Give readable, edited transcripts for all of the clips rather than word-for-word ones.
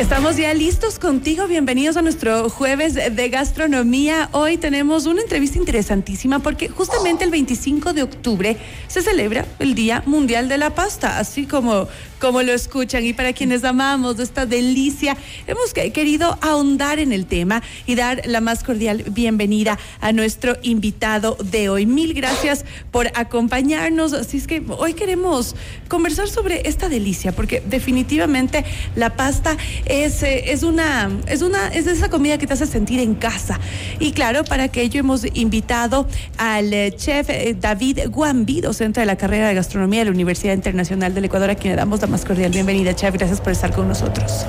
Estamos ya listos contigo. Bienvenidos a nuestro jueves de gastronomía. Hoy tenemos una entrevista interesantísima porque justamente el 25 de octubre se celebra el Día Mundial de la Pasta, así como lo escuchan. Y para quienes amamos esta delicia, hemos querido ahondar en el tema y dar la más cordial bienvenida a nuestro invitado de hoy. Mil gracias por acompañarnos. Así es que hoy queremos conversar sobre esta delicia, porque definitivamente la pasta es de esa comida que te hace sentir en casa. Y claro, para aquello hemos invitado al chef David Guambi, docente de la carrera de gastronomía de la Universidad Internacional del Ecuador, a quien le damos la más cordial bienvenida. Chef, gracias por estar con nosotros.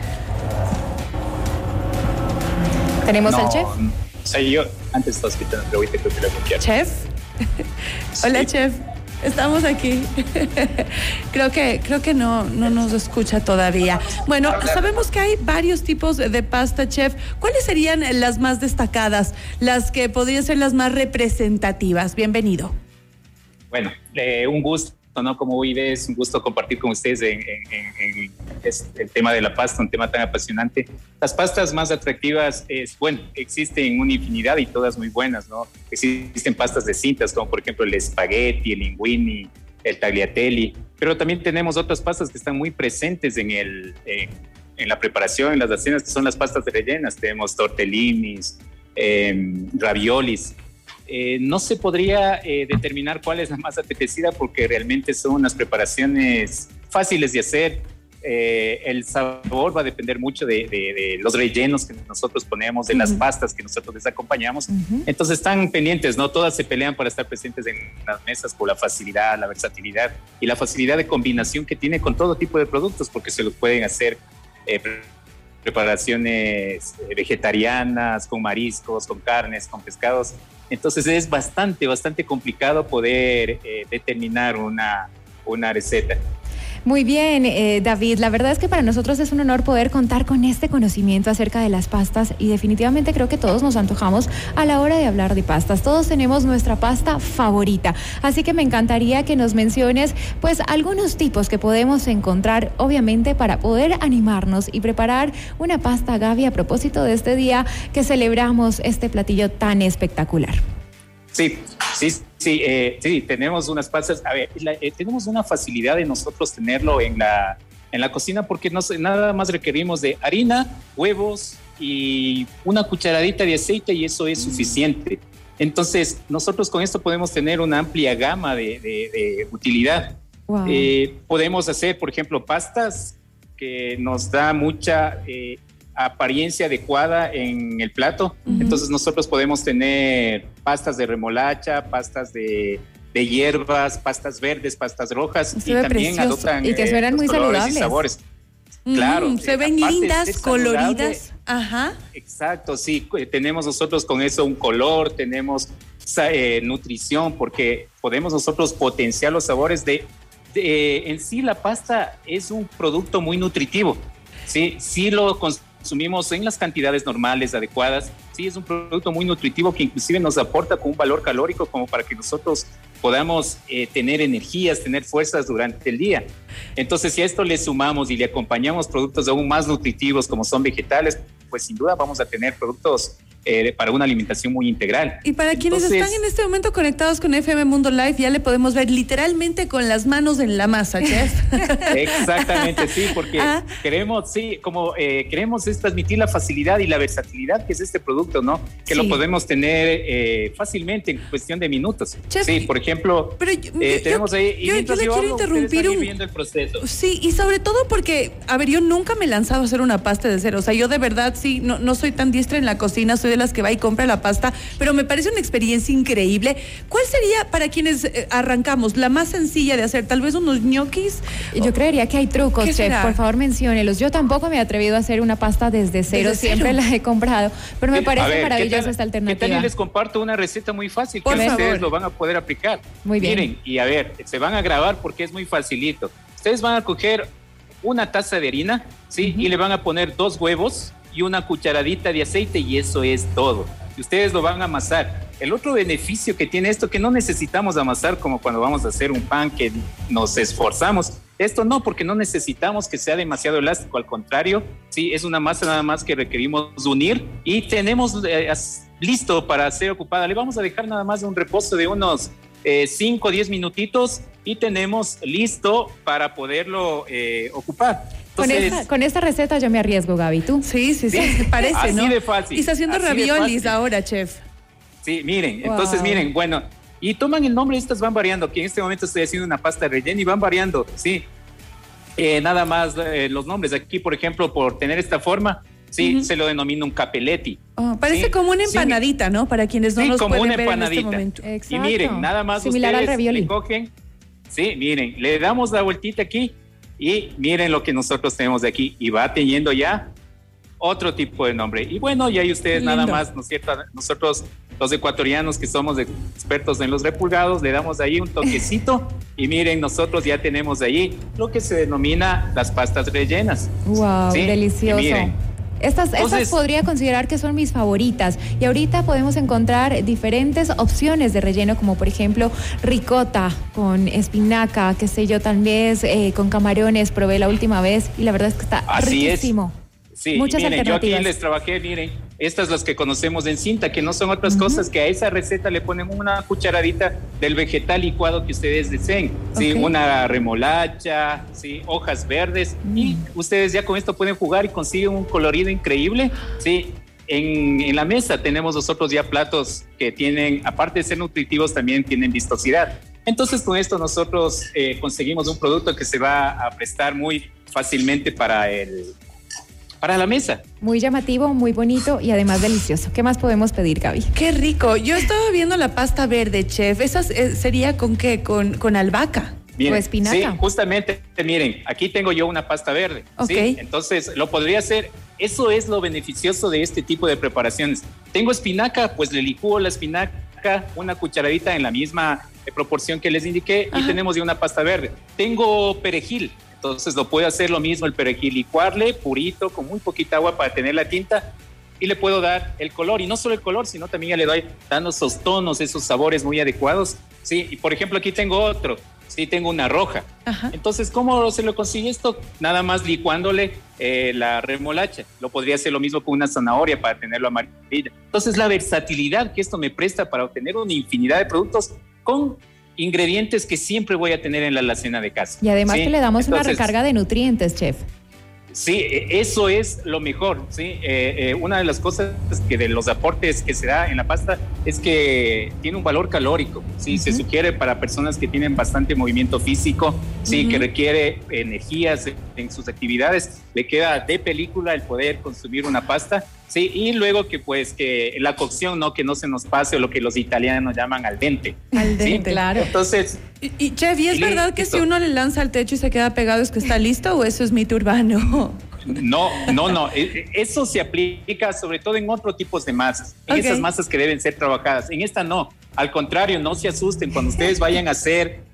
¿Tenemos al chef? Soy yo. Antes estaba escuchando, pero ahorita creo que lo bloquearon. ¿Chef? Sí. Hola, chef. Estamos aquí. Creo que no nos escucha todavía. Bueno, sabemos que hay varios tipos de pasta, chef. ¿Cuáles serían las más destacadas, las que podrían ser las más representativas? Bienvenido. Bueno, un gusto, ¿no? Como hoy es un gusto compartir con ustedes en el tema de la pasta, un tema tan apasionante. Las pastas más atractivas, existen una infinidad y todas muy buenas, ¿no? Existen pastas de cintas, como por ejemplo el espagueti, el linguini, el tagliatelle, pero también tenemos otras pastas que están muy presentes en la preparación, en las cenas, que son las pastas rellenas. Tenemos tortellinis, raviolis. No se podría determinar cuál es la más apetecida porque realmente son unas preparaciones fáciles de hacer. El sabor va a depender mucho de los rellenos que nosotros ponemos, de las pastas que nosotros les acompañamos. Entonces están pendientes, ¿no? Todas se pelean para estar presentes en las mesas por la facilidad, la versatilidad y la facilidad de combinación que tiene con todo tipo de productos, porque se los pueden hacer preparaciones vegetarianas, con mariscos, con carnes, con pescados. Entonces es bastante complicado poder determinar una receta. Muy bien, David, la verdad es que para nosotros es un honor poder contar con este conocimiento acerca de las pastas y definitivamente creo que todos nos antojamos a la hora de hablar de pastas. Todos tenemos nuestra pasta favorita, así que me encantaría que nos menciones pues algunos tipos que podemos encontrar, obviamente, para poder animarnos y preparar una pasta Gaby a propósito de este día que celebramos este platillo tan espectacular. Sí, tenemos unas pastas. A ver, tenemos una facilidad de nosotros tenerlo en la cocina porque nada más requerimos de harina, huevos y una cucharadita de aceite y eso es suficiente. Entonces, nosotros con esto podemos tener una amplia gama de utilidad. Wow. Podemos hacer, por ejemplo, pastas que nos da mucha apariencia adecuada en el plato. Entonces nosotros podemos tener pastas de remolacha, pastas de hierbas, pastas verdes, pastas rojas y también adoptan y que suenan muy saludables y sabores. Claro, se ven lindas, coloridas. Ajá. Exacto, sí, tenemos nosotros con eso un color, tenemos nutrición, porque podemos nosotros potenciar los sabores en sí la pasta es un producto muy nutritivo. Sí lo consumimos en las cantidades normales, adecuadas. Sí, es un producto muy nutritivo que inclusive nos aporta con un valor calórico como para que nosotros podamos tener energías, tener fuerzas durante el día. Entonces, si a esto le sumamos y le acompañamos productos aún más nutritivos como son vegetales, pues sin duda vamos a tener productos para una alimentación muy integral. Y para quienes están en este momento conectados con FM Mundo Live, ya le podemos ver literalmente con las manos en la masa, chef. Exactamente, sí, porque queremos transmitir la facilidad y la versatilidad que es este producto, ¿no? Que lo podemos tener fácilmente en cuestión de minutos. Chef, sí, por ejemplo, tenemos ahí... Yo le quiero interrumpir viendo el proceso. Sí, y sobre todo porque, a ver, yo nunca me he lanzado a hacer una pasta de cero. O sea, yo de verdad sí, no soy tan diestra en la cocina, soy de las que va y compra la pasta, pero me parece una experiencia increíble. ¿Cuál sería para quienes arrancamos la más sencilla de hacer? Tal vez unos ñoquis. Yo creería que hay trucos, chef. Por favor, menciónelos. Yo tampoco me he atrevido a hacer una pasta desde cero, siempre la he comprado, pero me parece maravillosa esta alternativa. ¿Qué tal? Les comparto una receta muy fácil que ustedes lo van a poder aplicar. Muy bien. Miren, y a ver, se van a grabar porque es muy facilito. Ustedes van a coger una taza de harina, ¿sí? Y le van a poner 2 huevos y una cucharadita de aceite y eso es todo. Y ustedes lo van a amasar. El otro beneficio que tiene esto, que no necesitamos amasar como cuando vamos a hacer un pan que nos esforzamos, Esto no, porque no necesitamos que sea demasiado elástico, al contrario, sí, es una masa nada más que requerimos unir y tenemos listo para ser ocupada. Le vamos a dejar nada más un reposo de unos 5 o 10 minutitos y tenemos listo para poderlo ocupar. Entonces, con esta receta yo me arriesgo, Gaby, ¿tú? Sí, parece, así ¿no? De fácil. Y está haciendo raviolis ahora, chef. Sí, miren, entonces miren, bueno, y toman el nombre, estas van variando, que en este momento estoy haciendo una pasta rellena y van variando, sí. Nada más los nombres, aquí por ejemplo, por tener esta forma, sí, se lo denomina un capelletti. Parece como una empanadita, ¿no? Para quienes no nos como pueden una ver empanadita. en este momento. Exacto. Y miren, nada más similar ustedes al ravioli. le cogen, sí, miren, le damos la vueltita aquí y miren lo que nosotros tenemos de aquí y va teniendo ya otro tipo de nombre. Y bueno, y ahí ustedes nada más, ¿no es cierto? Nosotros, los ecuatorianos que somos expertos en los repulgados, le damos ahí un toquecito y miren, nosotros ya tenemos ahí lo que se denomina las pastas rellenas. ¡Wow! ¿Sí? Delicioso. Estas podría considerar que son mis favoritas y ahorita podemos encontrar diferentes opciones de relleno como por ejemplo ricota con espinaca, qué sé yo, tal vez con camarones, probé la última vez y la verdad es que está riquísimo. Sí, muchas miren, alternativas. Yo aquí les trabajé, miren, estas las que conocemos en cinta, que no son otras cosas que a esa receta le ponen una cucharadita del vegetal licuado que ustedes deseen, ¿sí? Una remolacha, ¿sí? Hojas verdes, y ustedes ya con esto pueden jugar y consiguen un colorido increíble, ¿sí? En la mesa tenemos nosotros ya platos que tienen, aparte de ser nutritivos, también tienen vistosidad. Entonces con esto nosotros conseguimos un producto que se va a prestar muy fácilmente para la mesa. Muy llamativo, muy bonito y además delicioso. ¿Qué más podemos pedir, Gaby? Qué rico. Yo estaba viendo la pasta verde, chef. ¿Esa sería con qué? ¿Con albahaca? Miren, o espinaca. Sí, justamente, miren, aquí tengo yo una pasta verde. ¿Sí? Entonces, lo podría hacer. Eso es lo beneficioso de este tipo de preparaciones. Tengo espinaca, pues le licúo la espinaca, una cucharadita en la misma proporción que les indiqué y tenemos ya una pasta verde. Tengo perejil. Entonces lo puedo hacer lo mismo, el perejil, licuarle purito con muy poquita agua para tener la tinta y le puedo dar el color, y no solo el color, sino también ya le doy dando esos tonos, esos sabores muy adecuados, ¿sí? Y por ejemplo aquí tengo otro, sí, tengo una roja. Entonces, ¿cómo se lo consigue esto? Nada más licuándole la remolacha. Lo podría hacer lo mismo con una zanahoria para tenerlo amarilla. Entonces, la versatilidad que esto me presta para obtener una infinidad de productos con ingredientes que siempre voy a tener en la alacena de casa. Y además que le damos una recarga de nutrientes, chef. Sí, eso es lo mejor, ¿sí? Una de las cosas que de los aportes que se da en la pasta es que tiene un valor calórico, ¿sí? Se sugiere para personas que tienen bastante movimiento físico, ¿sí? Que requiere energías en sus actividades, le queda de película el poder consumir una pasta, ¿sí? Y luego que pues que la cocción, ¿no? Que no se nos pase, o lo que los italianos llaman al dente. Al dente, ¿sí? claro. Entonces... Y chef, ¿y es verdad que si uno le lanza al techo y se queda pegado es que está listo, o eso es mito urbano? No. Eso se aplica sobre todo en otros tipos de masas, en esas masas que deben ser trabajadas. En esta no. Al contrario, no se asusten. Cuando ustedes vayan a hacer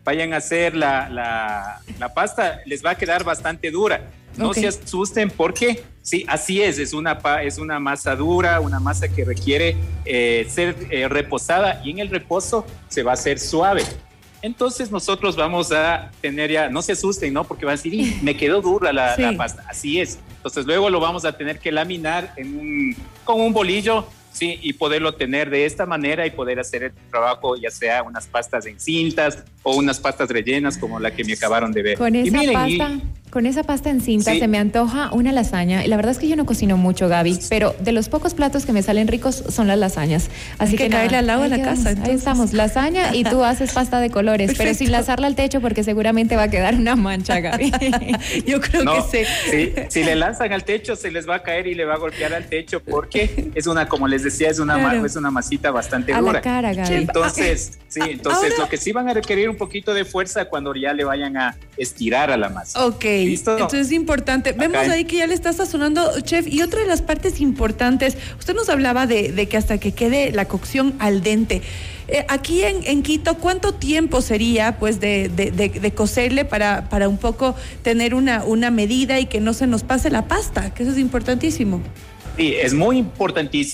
la pasta, les va a quedar bastante dura. No se asusten porque sí, así es una masa dura, una masa que requiere ser reposada, y en el reposo se va a hacer suave. Entonces nosotros vamos a tener ya, no se asusten, ¿no? Porque van a decir, me quedó dura la pasta. Así es. Entonces luego lo vamos a tener que laminar con un bolillo, sí, y poderlo tener de esta manera y poder hacer el trabajo, ya sea unas pastas en cintas o unas pastas rellenas como la que me acabaron de ver. Con esa pasta en cinta se me antoja una lasaña. Y la verdad es que yo no cocino mucho, Gaby, pero de los pocos platos que me salen ricos son las lasañas. Así que caerle al lado de la casa. Ahí estamos, lasaña, y tú haces pasta de colores. Perfecto. Pero sin lanzarla al techo porque seguramente va a quedar una mancha, Gaby. Yo creo que sí. Si le lanzan al techo se les va a caer y le va a golpear al techo porque es como les decía, es una masita bastante dura. A la cara, Gaby. Entonces, lo que sí van a requerir un poquito de fuerza cuando ya le vayan a estirar a la masa. Ok. ¿Listo? Entonces es importante. Vemos ahí que ya le está sazonando, chef. Y otra de las partes importantes, usted nos hablaba de que hasta que quede la cocción al dente. Aquí en Quito, ¿cuánto tiempo sería pues de cocerle para un poco tener una medida y que no se nos pase la pasta? Que eso es importantísimo. Sí, es muy importantísimo.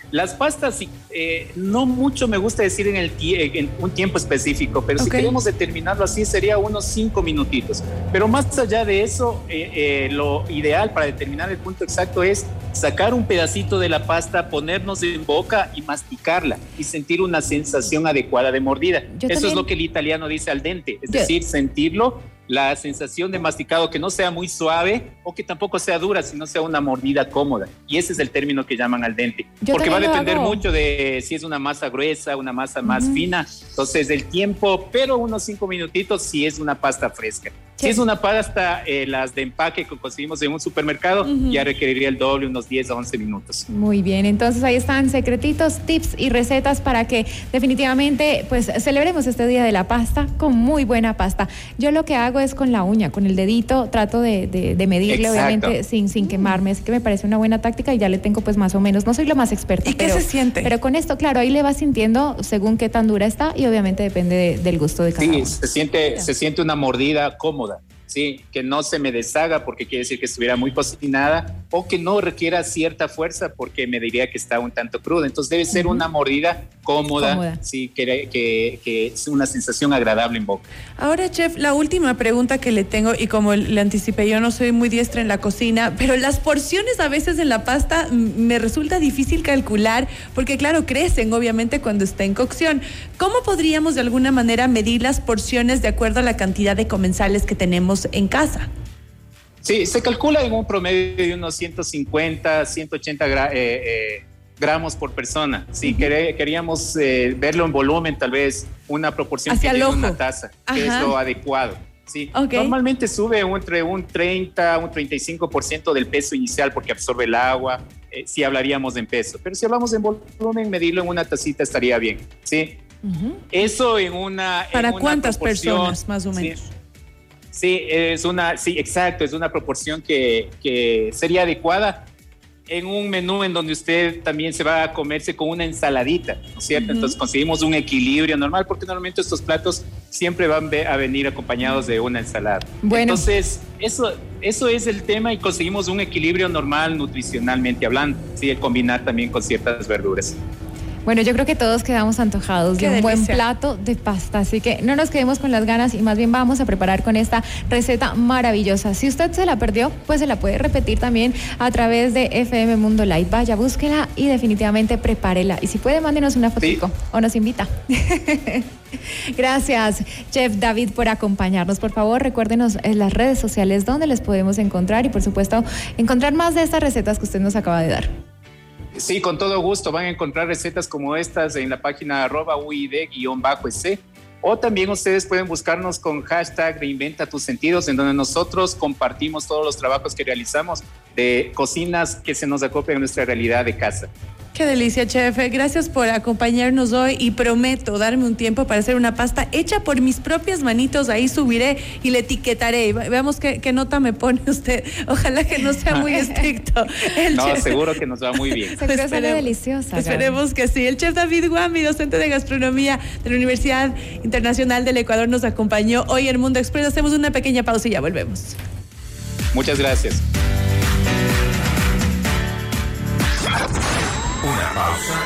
Las pastas, no mucho me gusta decir en un tiempo específico, pero si queremos determinarlo así sería unos 5 minutitos. Pero más allá de eso, lo ideal para determinar el punto exacto es sacar un pedacito de la pasta, ponernos en boca y masticarla y sentir una sensación adecuada de mordida. Eso es lo que el italiano dice al dente, es decir, sentirlo, la sensación de masticado, que no sea muy suave o que tampoco sea dura, sino sea una mordida cómoda. Y ese es el término que llaman al dente. Porque va a depender mucho de si es una masa gruesa, una masa más fina. Entonces, el tiempo, pero unos 5 minutitos si es una pasta fresca. Si es una pasta, las de empaque que conseguimos en un supermercado, ya requeriría el doble, unos 10 a 11 minutos. Muy bien, entonces ahí están secretitos, tips y recetas para que definitivamente pues celebremos este día de la pasta con muy buena pasta. Yo lo que hago es con la uña, con el dedito, trato de medirle, obviamente sin quemarme, así que me parece una buena táctica y ya le tengo pues más o menos, no soy la más experta. ¿Y qué se siente? Pero con esto, claro, ahí le vas sintiendo según qué tan dura está y obviamente depende del gusto de cada uno. Sí, se siente una mordida cómoda. Sí, que no se me deshaga porque quiere decir que estuviera muy cocinada o que no requiera cierta fuerza porque me diría que está un tanto cruda. Entonces debe ser una mordida cómoda. Sí, que es una sensación agradable en boca. Ahora, chef, la última pregunta que le tengo, y como le anticipé, yo no soy muy diestra en la cocina, pero las porciones a veces en la pasta me resulta difícil calcular porque, claro, crecen obviamente cuando está en cocción. ¿Cómo podríamos de alguna manera medir las porciones de acuerdo a la cantidad de comensales que tenemos en casa? Sí, se calcula en un promedio de unos 150, 180 gramos por persona. Sí, queríamos verlo en volumen, tal vez una proporción hacia que el ojo. Una taza, que es lo adecuado. Sí, normalmente sube entre un 30, un 35% del peso inicial porque absorbe el agua, si hablaríamos en peso. Pero si hablamos en volumen, medirlo en una tacita estaría bien. Sí, eso en una... ¿Para en cuántas personas, más o menos? Sí, exacto, es una proporción que sería adecuada en un menú en donde usted también se va a comerse con una ensaladita, ¿no es cierto? Entonces conseguimos un equilibrio normal porque normalmente estos platos siempre van a venir acompañados de una ensalada. Bueno. Entonces, eso es el tema y conseguimos un equilibrio normal nutricionalmente hablando, ¿sí? El combinar también con ciertas verduras. Bueno, yo creo que todos quedamos antojados de un buen plato de pasta, así que no nos quedemos con las ganas y más bien vamos a preparar con esta receta maravillosa. Si usted se la perdió, pues se la puede repetir también a través de FM Mundo Live. Vaya, búsquela y definitivamente prepárela. Y si puede, mándenos una fotico o nos invita. Gracias, Chef David, por acompañarnos. Por favor, recuérdenos en las redes sociales donde les podemos encontrar y, por supuesto, encontrar más de estas recetas que usted nos acaba de dar. Sí, con todo gusto. Van a encontrar recetas como estas en la página @uid_es. O también ustedes pueden buscarnos con hashtag Reinventa tus sentidos, en donde nosotros compartimos todos los trabajos que realizamos de cocinas que se nos acoplen a nuestra realidad de casa. Qué delicia, chef. Gracias por acompañarnos hoy y prometo darme un tiempo para hacer una pasta hecha por mis propias manitos. Ahí subiré y le etiquetaré. Veamos qué nota me pone usted. Ojalá que no sea muy estricto. Chef, seguro que nos va muy bien. Se sale deliciosa. Esperemos que sí. El chef David Guami, docente de gastronomía de la Universidad Internacional del Ecuador, nos acompañó hoy en Mundo Express. Hacemos una pequeña pausa y ya volvemos. Muchas gracias. Una pausa.